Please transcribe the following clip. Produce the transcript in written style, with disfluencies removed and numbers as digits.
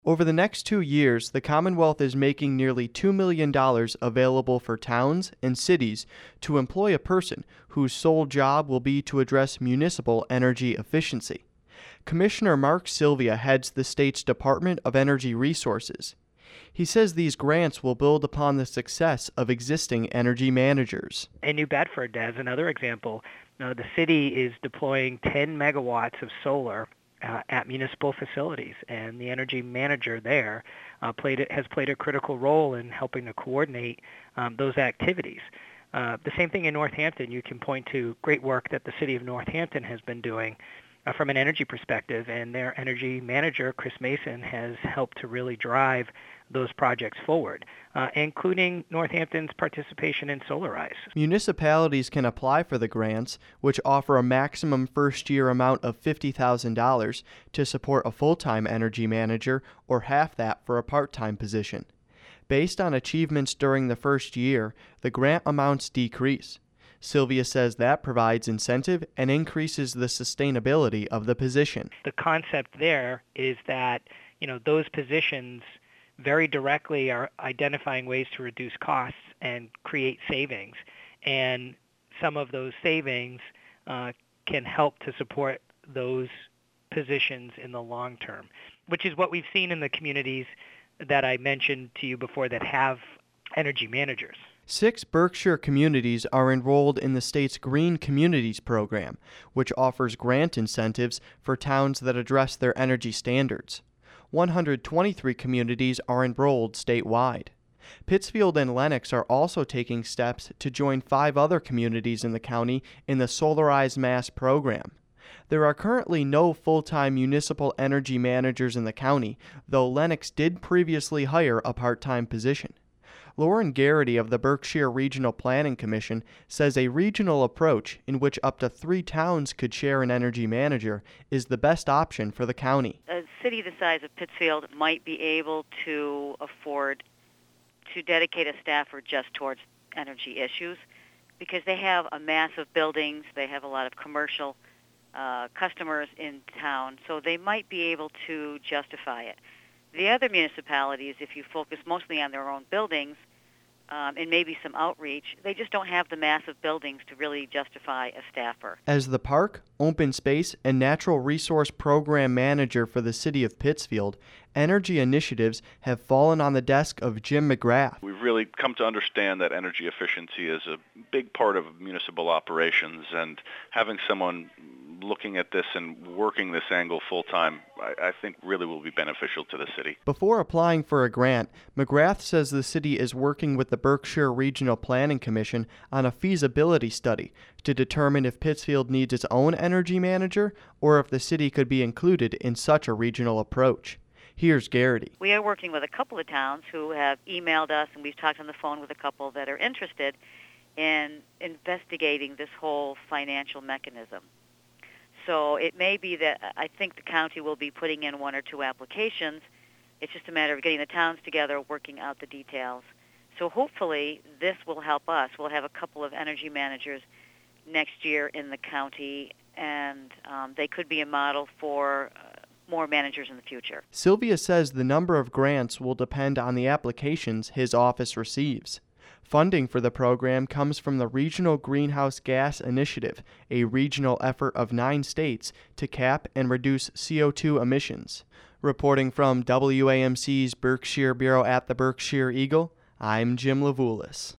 Over the next 2 years, the Commonwealth is making nearly $2 million available for towns and cities to employ a person whose sole job will be to address municipal energy efficiency. Commissioner Mark Sylvia heads the state's Department of Energy Resources. He says these grants will build upon the success of existing energy managers. In New Bedford, as another example, the city is deploying 10 megawatts of solar at municipal facilities, and the energy manager there has played a critical role in helping to coordinate those activities. The same thing in Northampton. You can point to great work that the city of Northampton has been doing from an energy perspective, and their energy manager, Chris Mason, has helped to really drive those projects forward, including Northampton's participation in Solarize. Municipalities can apply for the grants, which offer a maximum first-year amount of $50,000 to support a full-time energy manager or half that for a part-time position. Based on achievements during the first year, the grant amounts decrease. Sylvia says that provides incentive and increases the sustainability of the position. The concept there is that, those positions very directly are identifying ways to reduce costs and create savings. And some of those savings can help to support those positions in the long term, which is what we've seen in the communities that I mentioned to you before that have energy managers. 6 Berkshire communities are enrolled in the state's Green Communities program, which offers grant incentives for towns that address their energy standards. 123 communities are enrolled statewide. Pittsfield and Lenox are also taking steps to join 5 other communities in the county in the Solarize Mass program. There are currently no full-time municipal energy managers in the county, though Lenox did previously hire a part-time position. Lauren Garrity of the Berkshire Regional Planning Commission says a regional approach in which up to 3 towns could share an energy manager is the best option for the county. A city the size of Pittsfield might be able to afford to dedicate a staffer just towards energy issues because they have a massive buildings, they have a lot of commercial customers in town, so they might be able to justify it. The other municipalities, if you focus mostly on their own buildings and maybe some outreach, they just don't have the massive buildings to really justify a staffer. As the Park, Open Space, and Natural Resource Program Manager for the City of Pittsfield, energy initiatives have fallen on the desk of Jim McGrath. We've really come to understand that energy efficiency is a big part of municipal operations, and having someone looking at this and working this angle full-time, I think really will be beneficial to the city. Before applying for a grant, McGrath says the city is working with the Berkshire Regional Planning Commission on a feasibility study to determine if Pittsfield needs its own energy manager or if the city could be included in such a regional approach. Here's Garrity. We are working with a couple of towns who have emailed us, and we've talked on the phone with a couple that are interested in investigating this whole financial mechanism. So it may be that I think the county will be putting in 1 or 2 applications. It's just a matter of getting the towns together, working out the details. So hopefully this will help us. We'll have a couple of energy managers next year in the county, and they could be a model for more managers in the future. Sylvia says the number of grants will depend on the applications his office receives. Funding for the program comes from the Regional Greenhouse Gas Initiative, a regional effort of 9 states to cap and reduce CO2 emissions. Reporting from WAMC's Berkshire Bureau at the Berkshire Eagle, I'm Jim Levulis.